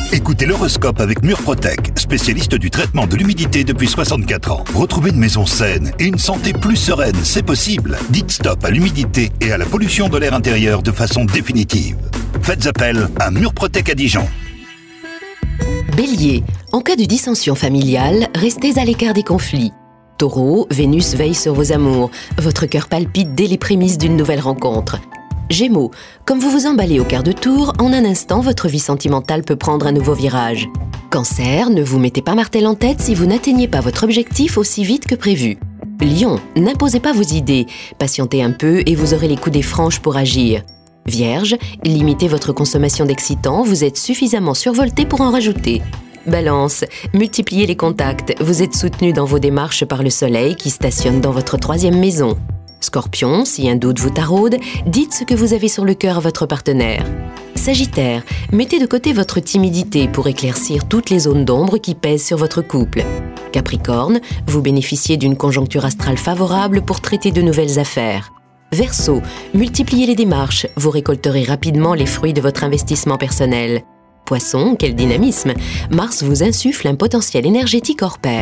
Écoutez l'horoscope avec Murprotec, spécialiste du traitement de l'humidité depuis 64 ans. Retrouvez une maison saine et une santé plus sereine, c'est possible. Dites stop à l'humidité et à la pollution de l'air intérieur de façon définitive. Faites appel à Murprotec à Dijon. Bélier, en cas de dissension familiale, restez à l'écart des conflits. Taureau, Vénus veille sur vos amours. Votre cœur palpite dès les prémices d'une nouvelle rencontre. Gémeaux, comme vous vous emballez au quart de tour, en un instant, votre vie sentimentale peut prendre un nouveau virage. Cancer, ne vous mettez pas martel en tête si vous n'atteignez pas votre objectif aussi vite que prévu. Lion, n'imposez pas vos idées. Patientez un peu et vous aurez les coups des franches pour agir. Vierge, limitez votre consommation d'excitants, vous êtes suffisamment survolté pour en rajouter. Balance, multipliez les contacts, vous êtes soutenu dans vos démarches par le soleil qui stationne dans votre 3e maison. Scorpion, si un doute vous taraude, dites ce que vous avez sur le cœur à votre partenaire. Sagittaire, mettez de côté votre timidité pour éclaircir toutes les zones d'ombre qui pèsent sur votre couple. Capricorne, vous bénéficiez d'une conjoncture astrale favorable pour traiter de nouvelles affaires. Verseau, multipliez les démarches, vous récolterez rapidement les fruits de votre investissement personnel. Poisson, quel dynamisme! Mars vous insuffle un potentiel énergétique hors pair.